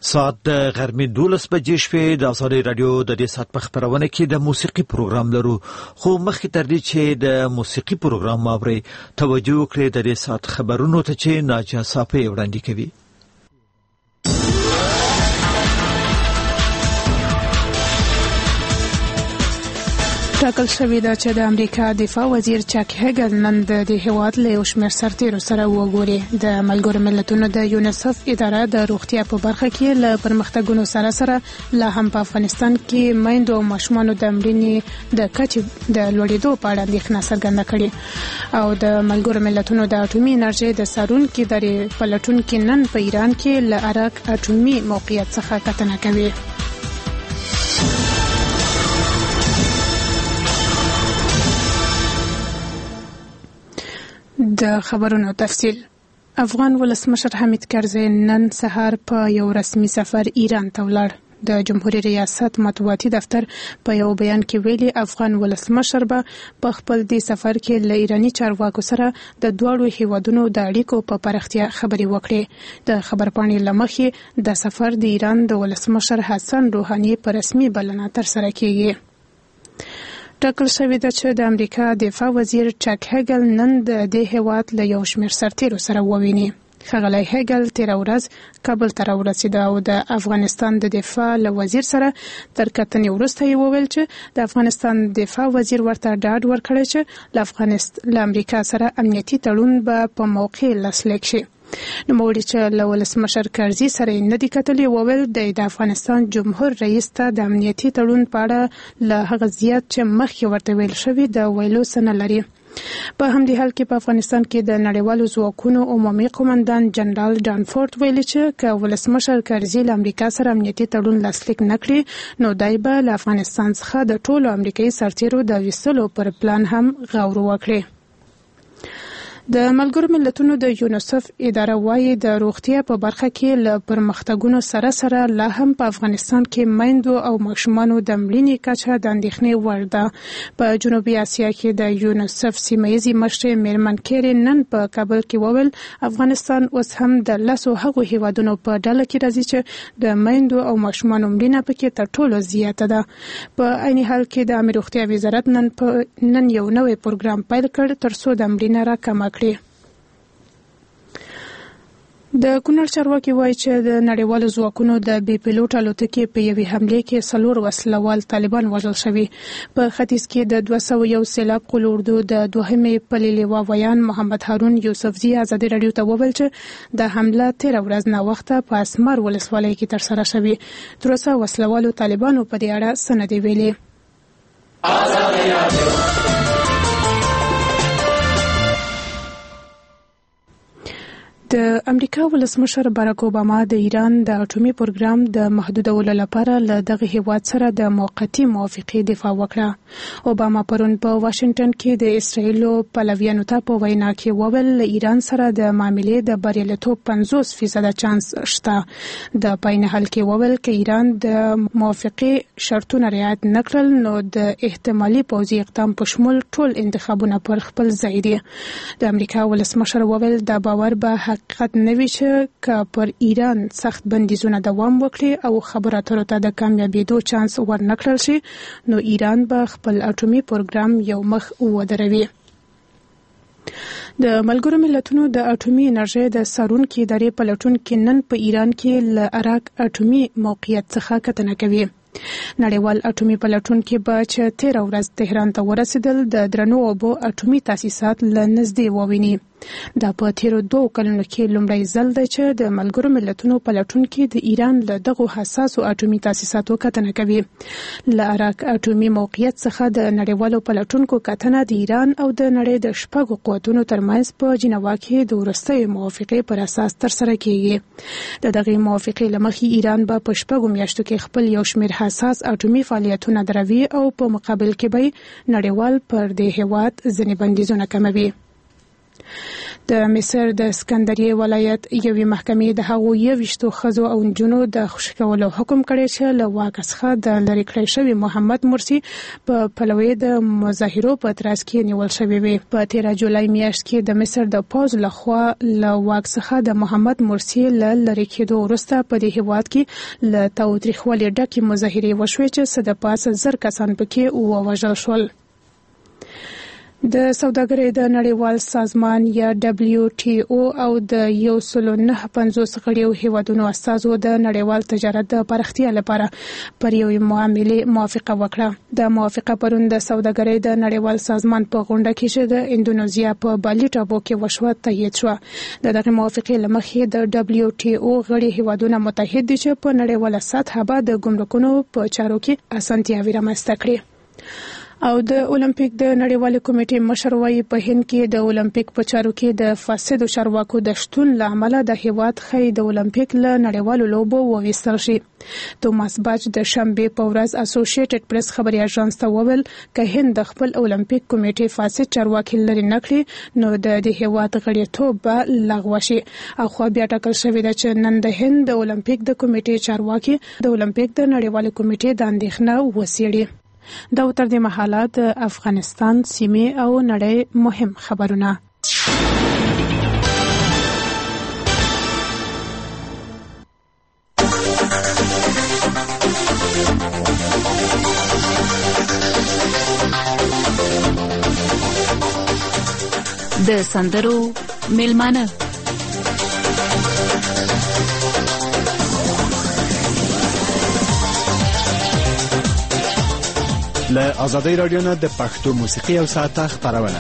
ساعت د غرمې 12 بجې شوې. د ازادي رادیو د دې ساعت په خبرونه کې د موسیقي پروګرام لرو، خو مخکې تر دې چې د موسیقي پروګرام اورئ توجه وکړئ د دې ساعت خبرونو ته چې ناجیه صافی وړاندې کوي. ټاکل شوې ده چې د امریکا دفاع وزیر چاک هیګل نن د هیواد له یو شمېر سرتیرو سره وګوري. د ملګرو ملتونو د یونیسف اداره د روغتیا په برخه کې له پرمختګونو سره لا هم په افغانستان کې میندو او ماشومانو د مړینې د کچې د لوړېدو په اړه اندېښنه څرګنده کړې. او د ملګرو ملتونو د اټومي انرژۍ د څارونکي ادارې پلټونکي نن په ایران کې له عراق اټومي موقعیت څخه کتنه کوي. د خبرونو تفصیل. افغان ولسمشر حمید کرزی نن سهار په یو رسمي سفر ایران ته ولاړ. د جمهوریت ریاست مطبوعاتي دفتر په یو بیان کې ویلي افغان ولسمشر به په خپل دې سفر کې له ایرانی چارواکو سره د دواړو هیوادونو د اړیکو په پراختیا خبرې وکړي. د خبرپاڼې له مخې د سفر د ایران د ولسمشر حسن روحاني په رسمي بلنه ترسره کیږي. ټاکل شوې ده چې د امریکا دفاع وزیر چاک هیګل نن د دې هیواد له یو شمېر سرتیرو سره وویني. ښاغلی هیګل تېره ورځ کابل ته راورسېده او د افغانستان د دفاع له وزیر سره تر کتنې وروسته یې وویل چې د افغانستان دفاع وزیر ورته ډاډ ورکړی چې له امریکا سره امنیتي تړون به په موقع لاسلیک شي. نوموړي چې له ولسمشر کرزي سره نه دي کتلي وویل د افغانستان جمهور رئیس ته د امنیتي تړون په اړه له هغه زیات چې مخکې ورته ویل شوي د ویلو څه نه لري. په همدې حال کې په افغانستان کې د نړیوالو ځواکونو عمومي قومندان جنرال ډانفورد ویلي چې که ولسمشر کرزي له امریکا سره امنیتي تړون لاسلیک نه کړي نو دی به له افغانستان څخه د ټولو امریکایي سرتیرو د ویستلو پر پلان هم غور وکړي. د ملګرو ملتونو د یونیسف اداره وايي د روغتیا په برخه کې له پرمختګونو سره لا هم په افغانستان کې میندو او ماشومانو د مړینې کچه د اندېښنې وړ ده. په جنوبي اسیا کې د یونیسف سیمه‌ییزې مشرې میرمن کیري نن په کابل کې وویل افغانستان اوس هم د 10 هغو هیوادونو په ډله کې راځي چې د میندو او ماشومانو مړینه پکې تر ټولو زیاته ده. په عین حال کې د عامه روغتیا وزارت نن یو نوی پروګرام پیل کړ ترڅو د مړینه راکمه کړي. د کونړ چارواکي وایي چې د نړیوالو ځواکونو د بې پیلوټ الوتکې په یوې حملې کې 4 وسلوال طالبان وژل شوي. په ختیځ کې د 201 سیلاب قول اردو د 2مې پلې لیوا ویان محمد هارون یوسفزي ازادي رادیو ته وویل چې د حمله 13 ورځ نه وخته په اسمر ولسوالۍ کې ترسره شوې. تر اوسه وسلوالو طالبانو په دې اړه څه نه دي ویلي. د امریکا ولسمشر باراک اوباما د ایران د اټومي پروګرام د محدودولو لپاره له دغه هیواد سره د موقتي موافقې دفاع وکړه. اوباما پرون په واشنگټن کې د اسرایلو پلویانو ته په وینا کې وویل له ایران سره د معاملې د بریالیتوب 50% چانس شته. د پاین حل کې وویل چې ایران د موافقې شرطونه رعایت نکړل نو د احتمالي پوځي اقدام په شمول ټول انتخابونه پر خپل ځای دي. د امریکا ولسمشر وویل دا باور به حقیقت نوي چې که پر ایران سخت بندیزونه دوام وکړي او خبرو اترو ته د کامیابېدو چانس ورنکړل شي نو ایران به خپل اټومي پروګرام یو مخ ودروي. د ملګرو ملتونو د اټومي انرژۍ د څارونکي ادارې پلټونکي نن په ایران کې له عراق اټومي موقعیت څخه کتنه کوي. نړیوال اټومي پلټونکي به چې 13 ورځ تهران ته ورسېدل د درنو اوبو اټومي تاسیسات له نږدې وویني. دا په تیرو 2 کلونو کې لومړی ځل دی چې د ملګرو ملتونو پلټونکي د ایران له دغو حساسو اټومي تاسیساتو کتنه کوي. له عراق اټومي موقعیت څخه د نړیوالو پلټونکو کتنه د ایران او د نړۍ د 6 قوتونو ترمنځ په جنیوا کې د وروستۍ موافقې پر اساس ترسره کیږي. د دغه موافقې له مخې ایران به په 6 میاشتو کې خپل یو شمېر حساس اټومي فعالیتونه دروي او په مقابل کې به نړیوال پر دې هیواد ځینې بندیزونه کموي. د مصر د اسکندریه ولایت یوې محکمې د هغو 21 ښځو او نجونو د خوشي کولو حکم کړی چې له واک څخه د لرې کړی شوي محمد مرسي په پلوي د مظاهرو په ترڅ کې نیول شوی وي. په 13 جولای میاشت کې د مصر د پوز لخوا له واک څخه د محمد مرسي له لرې کېدو وروسته په دې هیواد کې له تاوتریخوالي ډکې مظاهرې وشوې چې څه د پاسه 1000 کسان پکې ووژل شول. د سوداګرۍ د نړیوال سازمان یا WTO او د 195 غړیو هیوادونو استازو د نړیوال تجارت د پراختیا لپاره پر یوې معاملې موافقه وکړه. د موافقه پرون د سوداګرۍ د نړیوال سازمان په غونډه کې چې د اندونیزیا په بالي ټاپو کې وشوه تایید شو. دغه موافقې لمخې د WTO غړي هیوادونه متحد دي چې په نړیواله سطحه به د ګمرکونو په چارو کې اسانتیاوې رامنځته کړي. او د اولمپیک د نړیوال کمیټې مشر وايي په هند کې د اولمپیک په چارو کې د فاسدو چارواکو د شتون لامل د هیواد خي د اولمپیک له نړیوالو لوبو وویستل شي. توماس باچ د شنبه په ورځ اسوسییټډ پریس خبري اژانس ته وویل که هند د خپل اولمپیک کمیټې فاسد چارواکي لري نکړي نو د هیواد غړیتوب به لغوه شي. او خو بیا ټاکل شوی دی چې نن د هند د اولمپیک د کمیټې چارواکي د اولمپیک د نړیوال کمیټې د اندېښنه وسیړي. دا تر دې مهاله د افغانستان سیمې او نړۍ مهم خبرونه. د سندرو میلمانه له آزادۍ رادیو نه د پښتو موسیقي او ساعته خبرونه.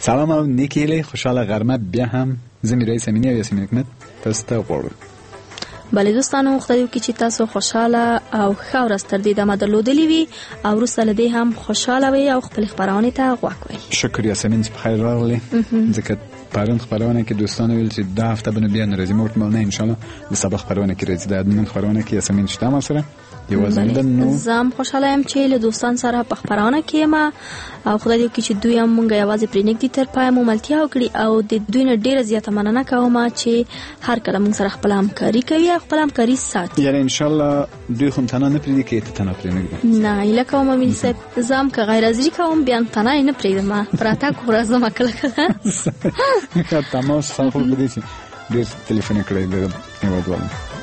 سلام او نیکی خوشحال غرمه بیا هم زمین رئیس امینی او یاسمین حکمت تاسو ته غواړو. بله دوستانو خدای وکړي چې تاسو خوشاله او ښه ورځ تر دې دمه درلودلې وي او وروسته له دې هم خوشاله وي او خپلې خپرونې ته غوږ وي. شکر یاسمین چې بخیر راغلی. ځکه پرون خبرونه کې دوستانو ویل چې 2 هفته به بیا نه راځي، موږ نه انشاءالله د سبا خبرونه کې راځي. د نن خبرونه کې یاسمین شته ما سره یوازې نو زم خوشاله یم چې له دوستان سره په خبرونه کې ما او خدای دې وکړي چې دوی هم مونږ یوازې پرې نږدې تر پایه مو ملتیا وکړي او د دوی نه ډیره زیاته مننه کوم چې هر کله مونږ سره خپل همکاري کوي او خپل همکاري ساتي. یعنی انشاءالله دوی خو تنها نه پرېږدي کې ته تنها پرېږدي نه ایله کوم امین صاحب زم که غیر حاضري کوم بیا تنها نه پرېږدم پراته کو راځم کله کله تماس خلکو بدې چې ډېر تلیفون کړی دی هیوادوالو.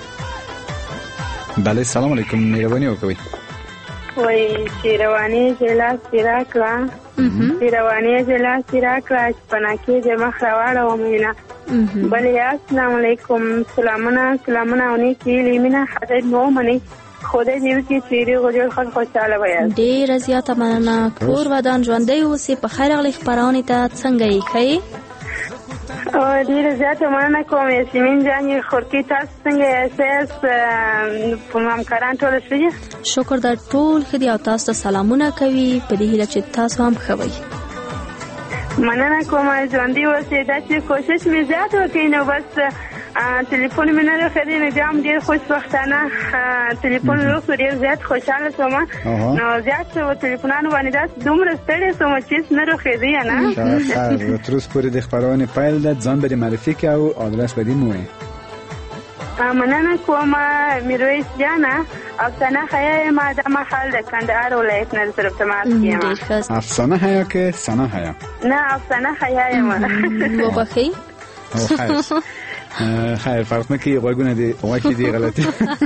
بله سلام علیکم مهرباني وکړئ. وای شیروانی جلا سیرا کلا شیروانی جلا سیرا کلا پناکی د مخ راوړم مینا. بله السلام علیکم سلامونه اونې کې لیمنه حضرت نو منی خدای دې وکړي چې ډېر غوړ خلک خوشاله وي. ډېره زیاته مننه. کور ودان ژوندی اوسې په خیر غلي خبرونه ته څنګه یې ښه ډیره زیاته مننه کوم یاسمین جان. خورکی تاسو څنګه اساس په همکاران ټول ښه؟ شکر در ټول ښه دي او تاسو ته سلامونه کوي په دې هیله چې تاسو هم ښه وئ. مننه کوم ژوندی اوسئ. داسې کوشش مې زیات وکړئ نو بس تلیفون مې نه راخېدی نو بیا هم ډېر خوشبختانه تلیفون وکړو ډېر زیات خوشحاله شوم. نو زیات تلیفونانو باندې داسې دومره ستړې شوم چې هېڅ نه راخېدی نه. خیر تر اوسه پورې د خپرونې پیل ده ځان به دې معرفي کړې او ادرس به دې مو ووایې. مننه کوم میرویس جانه افسانه حیا یم د محل د کندهار ولایت نه طرف ته ماس یم. افسانه حیا که سنا حیا؟ نه افسانه حیا یم. وبخښئ. خیر فرق نه کوي غوږونه دي واکې دي غلطي.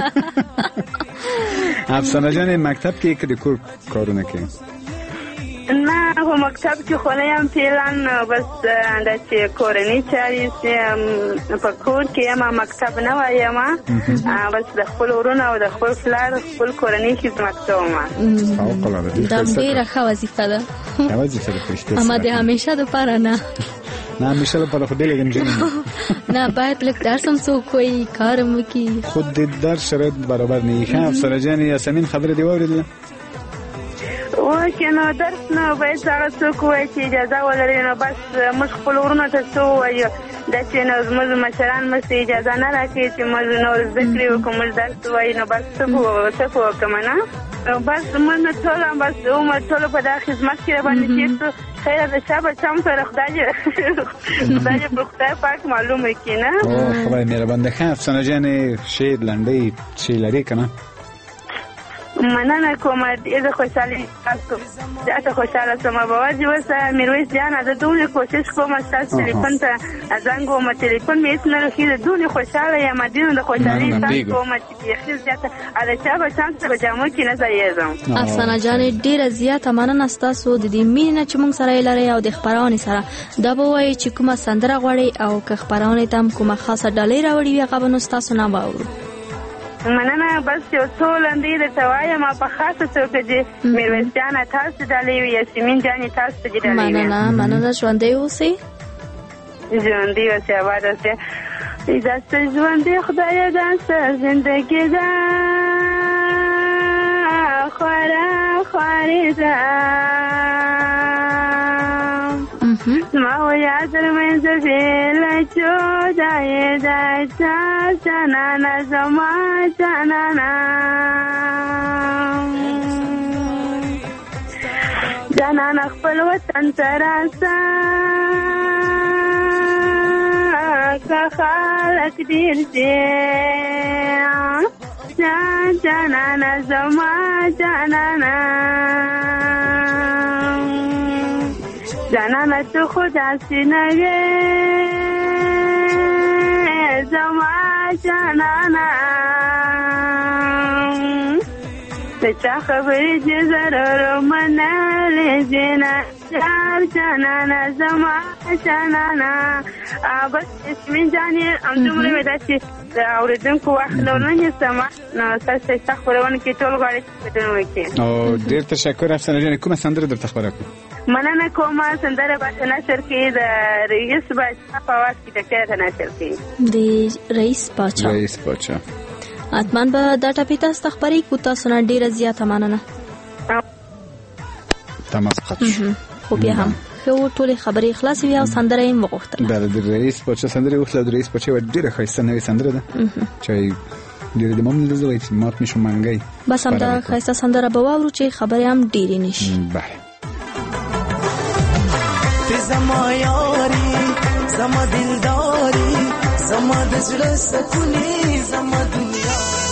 افسانه جان مکتب کې که د کور کارونه کوي؟ نه په مکتب کې خو نه یم فعلا بس دا چې کورنۍ چارې په کور کې یم مکتب نه وایم بس د خپل ورونو او د خپل پلار خپل کورنۍ خدمت کوم. دا ډېره ښه وظیفه ده. وظیفه ده پښتو اما د همیشه دپاره نه نه همیشه لپاره خو ډېر ګنجن نه باید لږ درس هم څوک وایي کار هم وکړي. خود د درس شرایط برابر نه وي. ښه افسانه جانې یاسمین خبره دې واورېدله؟ اوکې نو درس نه باید هغه څوک ووایي چې اجازه ولري نو بس موږ خپل ورونو ته څه ووایو دا چې نو زموږ مشران موږ ته اجازه نه راکوي چې موږ نور زده کړې وکړو موږ درس ووایي نو بس څه خو وکړم نه بس موږ نه ټول هم بس عمر ټولو په دا خدمت کې راباندې تېر شو. خیره د چا بچه هم سره خدای په خدای پاک معلومه کړي نه. خدای مهربان ده. ښه افسانه جانې شعر لنډۍ شی لرې که نه؟ مننه کوم ډېره خوشحالي زیاته خوشحاله شوم. باور دې وسه میرویس جانه زه دومره کوشش کوم ستاسو تلیفون ته زنګ وم تلیفون مې هېڅ نه راخېږي. دومره خوشحاله یم دینو د خوشحالۍ احساس کوم چې بیخي زیاته د چا بچیان سره په جامو کې نه ځایېږم. افسانه جانې ډېره زیاته مننه ستاسو د دې مینې نه چې موږ سره یې لرئ او د خپرونې سره. دا به وایي چې کومه سندره غواړئ او که خپرونې ته هم کومه خاصه ډالۍ راوړې وي هغه به نو ستاسو نه واورو. مننه بس یو څو لنډۍ درته وایم په خاصه توګه چې میرویس جانه تاسو ډالۍ وي یاسمین جانې تاسو ته دې ډالۍ وي. مننه ژوندی اوسئ. ژوندی اوسئ آباد اوسئ. داسې ژوندی خدایه داسې زندګي ده خواره خوارې ده زما و یاد درمنځ بېله جدایي ده جانانه زما جانانه جانانه خپل وطن ته راسه که خلک ډېر شي جانانه زما جانانه جانانه تو خدا سینه زما جانانه چا خبرې چې ضرور منلې جنا جانانا زما جانانا بس اسمي جاني امدومره ودا چې اوریدونکو وخت لرونه سما نو تاسو ته خبرونه کې ټول غواړي چې وکړي. او ډیر تشکر افسانه جان. کومه سندره درته خبره کوم؟ مننه کومه سندره به نشر کې د رئیس بادشاہ په واس کې ټکر نشر کې د رئیس بادشاہ اتمان به دا ټاپی تاسو خبرې کو تاسو نه ډیره زیاته مننه. تماس قطع خو بیا هم خو ټول خبرې خلاص وي او سندره یې وغوښتل. بله د رئیس بادشاہ سندره وغوښتل. د رئیس بادشاہ ډیره ښایسته نوې سندره ده چې ډیره د ممنون لزوي چې مات میشو منګي. بس هم دا ښایسته سندره به واورو چې خبرې هم ډیرې نشي. بله زما یاری زما دلداری زما د زړه سکونی زما دنیا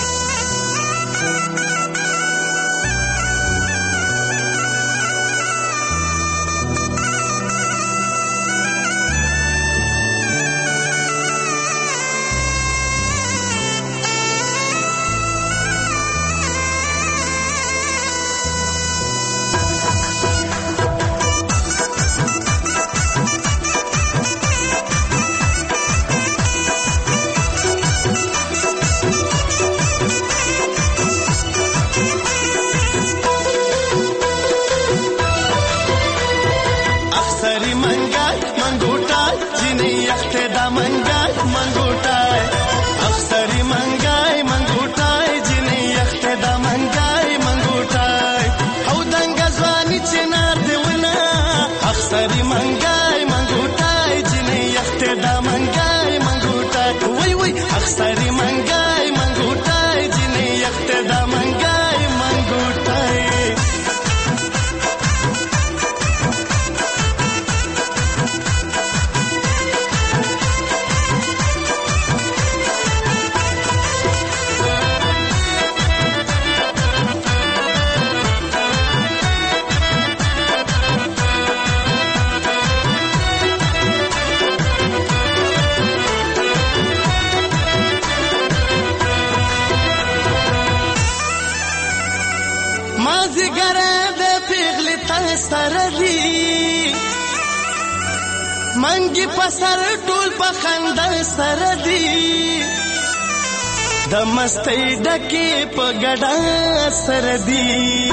منګي پسر ټول پخندل سره دی د مستۍ ډکه په ګډا سره دی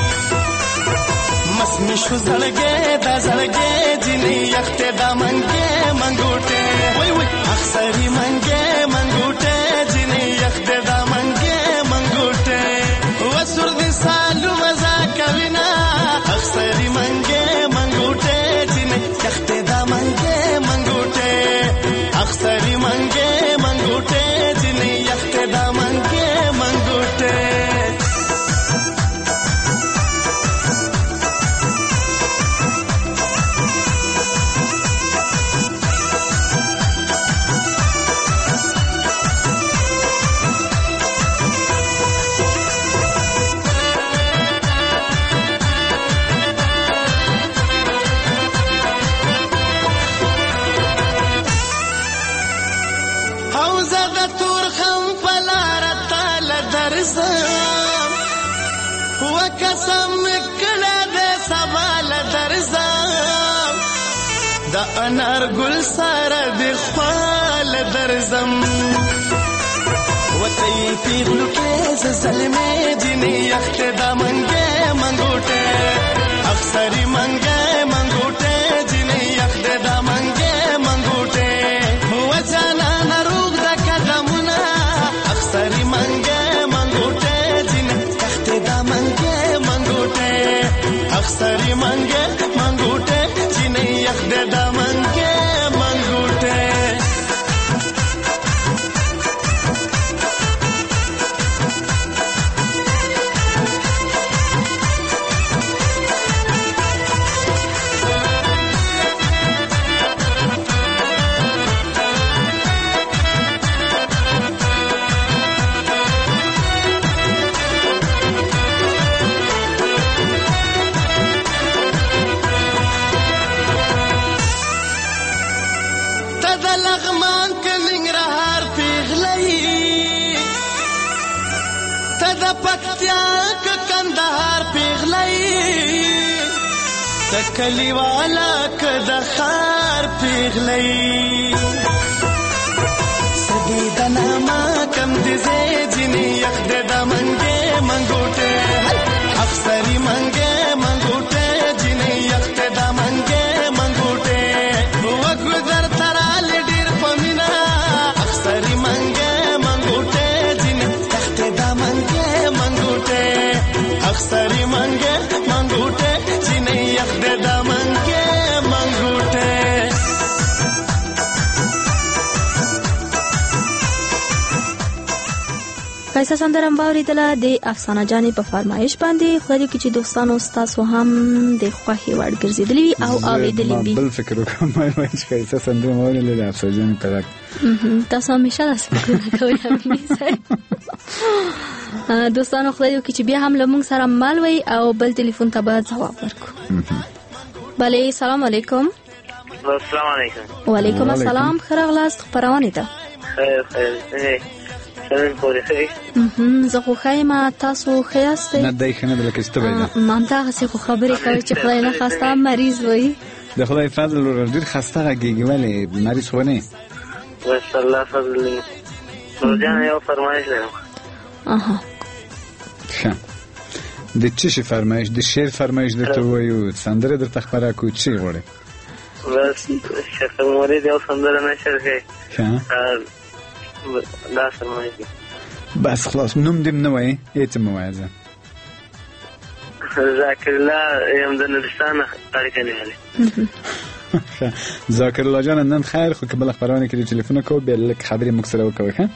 مسمی شو زړګې د زړګې جنې یخته د منګې منګوټه وای وای اخسری منګې منګوټه جنې یخته د منګې منګوټه وسور دي سالو مزا کوینا اخسری منګې منګوټه جنې یخته د منګې منګوټه اخسری منګې منګوټه جنې یخته د منګې منګوټه قسم کړه دې سوال درځم د انار ګل سره د خپل درځم وته پیغلو کې زلمې جنې یخت د منګې منګوټه اکثری منګې منګوټه جنې یخت د منګې منګوټه هو ځانا نروغ د قدمونه اکثری منګې منګوټه جنې یخت د منګې اخسری منګه منګوټه جنې یخ د منګه منګوټه کلیوالا کد خار پیغلی سدی دناما کم دیزے جنی یک دے دامنگے منگوٹے افسری منگے منگوٹے جنی یک دے دامنگے منگوٹے وگو در ترال دیر پمینا افسری منگے منگوٹے جنی یک دے دامنگے منگوٹے افسری منگے منگوٹے جنی یک دے دامنگے منگوٹے کایسه سندره باوریدله د افسانه جانې په فرمایش باندې خو دې چې دوستانو تاسو هم د خوښي وړ ګرځیدلی وي او اوریدلی وي بل فکر وکم چې کایسه سندره باوریدله د افسانه جانې په تاسو همیشه داسې فکرونه کوئ دوستانو خدای دې چې بیا هم له موږ سره مل وي او بل ټلیفون ته به ځواب ورکړو. بله سلام علیکم. السلام علیکم. وعلیکم السلام. ښه راغلاست خپرونې ته. خیر زه خو ښه یم تاسو ښه یاستئ؟ نه دی ښه نه ده لکه چې ته به یې همدغسې خو خبرې کوئ چې خدای نه خواسته مریض وي. د خدای فضل ورور ډېر خسته غږېږي ولې مریض خو نه یې؟ بس الله فضل دی. نورجان یو فرمایش لرم. ښه د څه شي فرمایش؟ د شعر فرمایش درته ووایو سندره درته خپره کړو څه یې غواړې؟ بس شیخ مرید یو سندره نشر کړئ ښه دا فرمایش دی. بس خلاص نوم دې نه وایې هېڅ مه وایه زه ذاکر الله یم د نورستان اړیکه نیولې. ذاکر الله جان نن خیر خو که بله خپرونه کې دې ټلیفون کوو بیا لږ خبرې موږ سره وکوئ ښه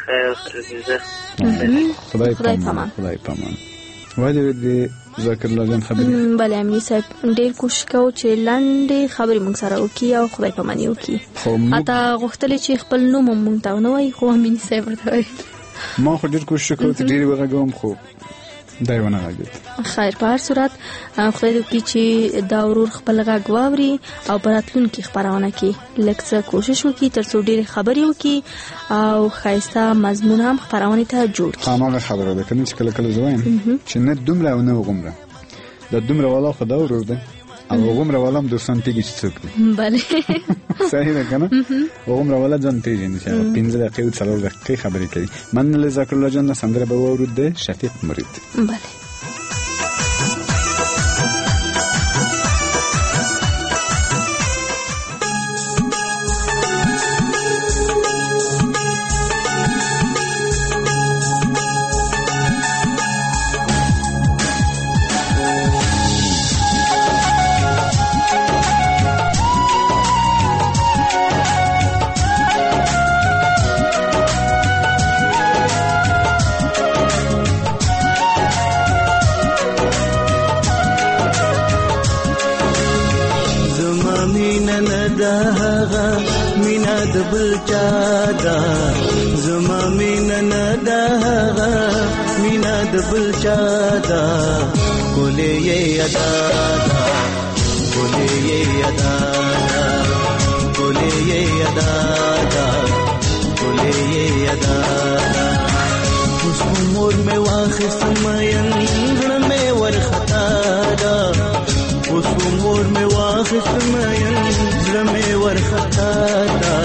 خدای پامان. خدای پامان. وایي د ذاکر الله جان خبرې بله امني صاحب ډېر کوشش کوو چې لنډې خبرې موږ سره وکړي او خدای پاماني وکړي. حتی غوښتلې چې خپل نوم هم موږ ته ونه وایي خو امني صاحب ورته وایي. ما خو ډېر کوشش کوم چې ډېرې وغږوم خو دی ونه غږېد. خیر په هر صورت خدای دې وکړي چې دا ورور خپل غږ واوري او په راتلونکي خپرونه کې لږ څه کوشش وکړي تر څو ډېرې خبرې وکړي او ښایسته مضمون هم خپرونې ته جوړ کړي. هماغه خبره ده که نه چې کله کله زه وایم چې نه دومره او نه هغومره دا دومره والا خو دا ورور ده او هغومره والا هم دوستان پېږي چې څوک دي. بله صحیح ده که نه؟ هغومره والا ځان پېژني چې هغه 5 دقیقې او 4 دقیقې خبرې کوي. من له ذاکر الله جان نه سندره به واورو د شفیق مرید. بله بل چادا زما مینا ندا مینا د بل چادا ګولې یادا ګولې یادا ګولې یادا ګولې یادا اوس مور مې واخست مېن غړ مې ورختا دا اوس مور مې واخست مېن غړ مې ورختا دا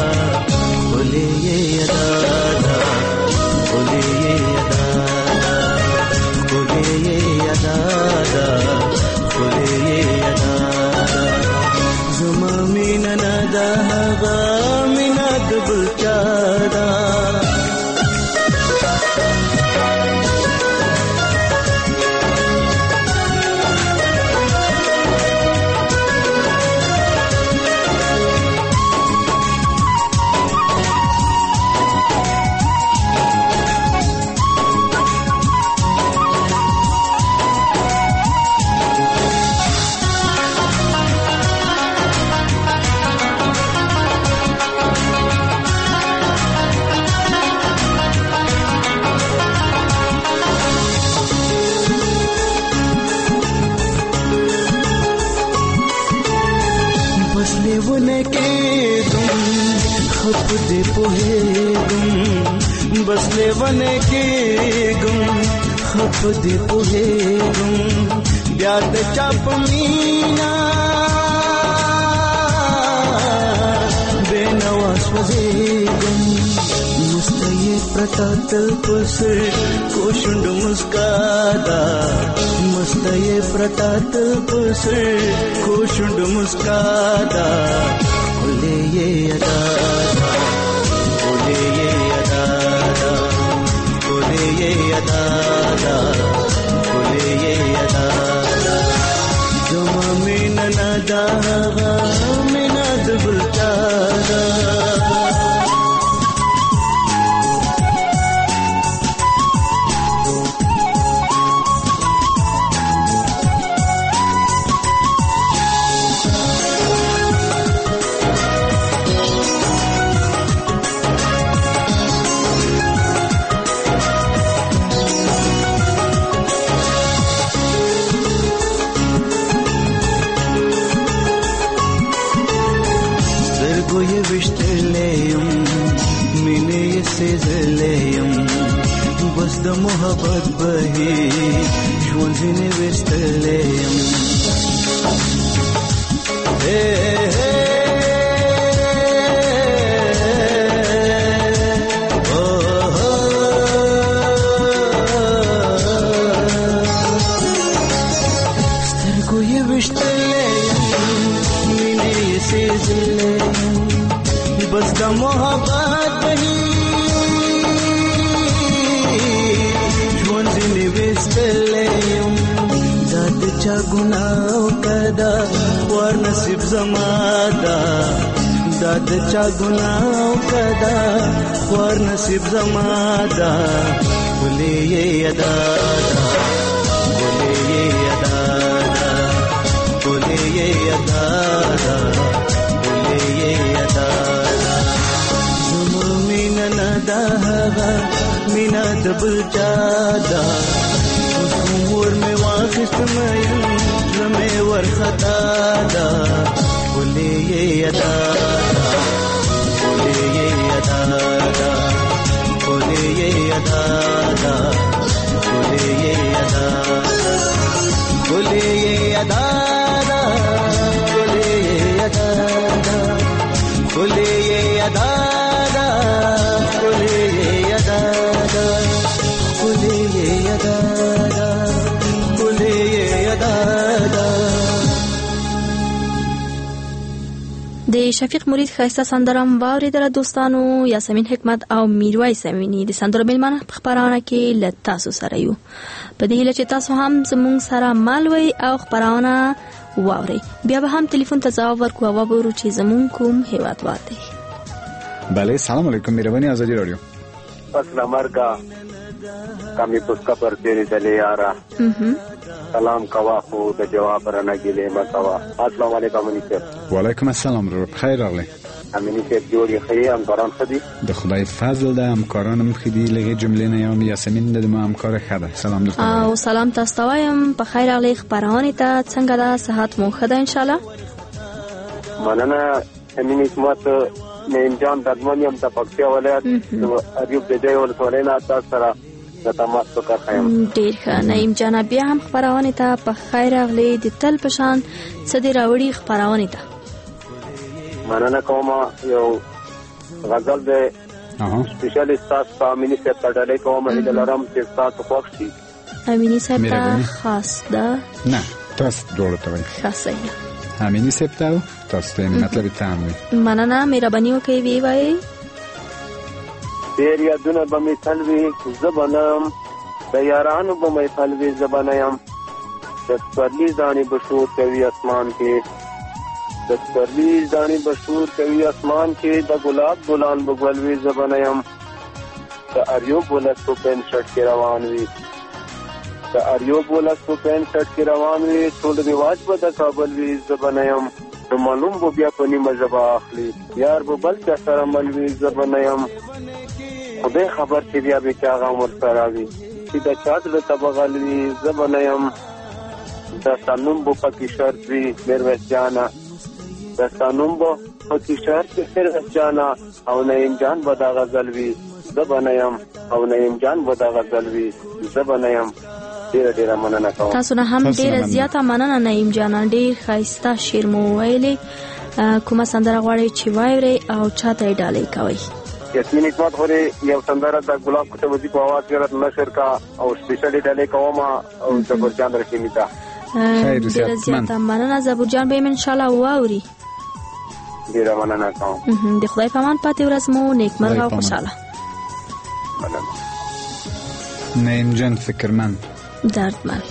बस लेवने के गुम खप दे पोहे गुम याद चाप मीना خزیگم مستی پرتا تل پسر کوشند مسکادا مستی پرتا تل پسر کوشند مسکادا بولے یہ ادا بولے یہ ادا بولے یہ ادا بولے یہ ادا جمع من ندا من دبلتا بس د محبت بهي ژوند ځینې وستلې سترګو یې وشتلې مینې یې سېزلې بس د محبت بهي چا گناو کدا ور نصیب زمادا داد چا گناو کدا ور نصیب زمادا بولے یہ ادا بولے یہ ادا بولے یہ ادا بولے یہ ادا زمین ندا مینا دبل جادا ور میں واقف میں زمے ور خطا دا بولے یہ ادا بولے یہ ادا بولے یہ ادا بولے یہ ادا بولے یہ ادا بولے یہ ادا بولے یہ ادا بولے یہ ادا بولے یہ ادا د شفیق مرید خایسته سندرم واوریدل دوستانو. یاسمین حکمت او میرویس امینی د سندرو میلمانه په خبرونه کې له تاسو سره یو. په دې هیله چې تاسو هم زموږ سره مل وئ او خبرونه واورئ. بیا به هم تلیفون ته ځواب ورکو او وګورو چې زموږ کوم هیوادوال دی. بله سلام علیکم میروانی آزادی رادیو. اسلام مرگا کمی پسکا پر تیری دلی یارا سلام کوا خو د جواب را نگیلی مکوا. السلام علیکم امینی صاحب. وعلیکم السلام رو بخیر راغلی. امینی صاحب جوړی خی همکاران خدي د خدای فضل ده همکارانم خدي لږه جمله نه یم یاسمین د ما همکار خده. سلام درته او سلام تاسو ته وایم په خیر راغلی خبرونه ته څنګه ده صحت مو خده ان شاء الله. مننه امینی حکمت نیم جان ددمنیم ته پکتیا ولایت ایوب د جای ولسوالۍ نه تاسو سره د تماس وکړ خیم. ډیر ښه نیم جان بیا هم خبرونه ته په خیر راغلی د تل پشان څه دی راوړي خبرونه ته. مننه کوم یو غزل د سپیشل استاد امینی صاحب ته ډالۍ کوم هیله لرم چې تاسو خوښ شي. امینی صاحب ته خاص ده نه تاسو ډول ته وایي خاصه امینی صاحب ته تاسو ته مطلب تام وي. مننه مهرباني وکړئ وی وایي. ډیر یادونه به مې تلوي زبنم د یارانو به مې تلوي زبنم د سپرلی دانې بشور کوي اسمان کې د سپرلی دانې بشور کوي اسمان کې د ګلاب ګلان بګولوي زبنم د اریوب ولس په پین شرټ کې روان وي د اریوب ولس په پین شرټ کې روان وي ټول رواج به د کابل وي زبنم د معلوم به بیا په نیمه ژبه اخلي یار به بل چا سره مل وي زبنم خدای خبر چې بیا به چا غم ورسره وي چې د چا د تبغل وي زبنم د سنوم بو پکې شرط وي میرویس جانا د سنوم بو پکې شرط میرویس جانا او نیم جان به دا غزل وي زبنم او نیم جان به دا غزل وي زبنم. ډیره مننه کوم. تاسو نه هم ډیره زیاته مننه نیم جان ډیر خایسته شعر مو ویلي. کومه سندره غواړئ چې واورئ او چاته یې ډالۍ کوئ؟ یاسمین حکمت خورې یو سندره د ګلاب کوټوزي په اواز کې نشر کا او سپیشلی ډالۍ کوم او زبرجان رحیمی ته. ډېره زیاته مننه زبرجان، به یې ان شاء الله واوري. ډېره مننه کوم. د خدای په امان پاتې ورځ مو نیکمرغه او خوشحاله. نعیم جان فکرمند دردمند.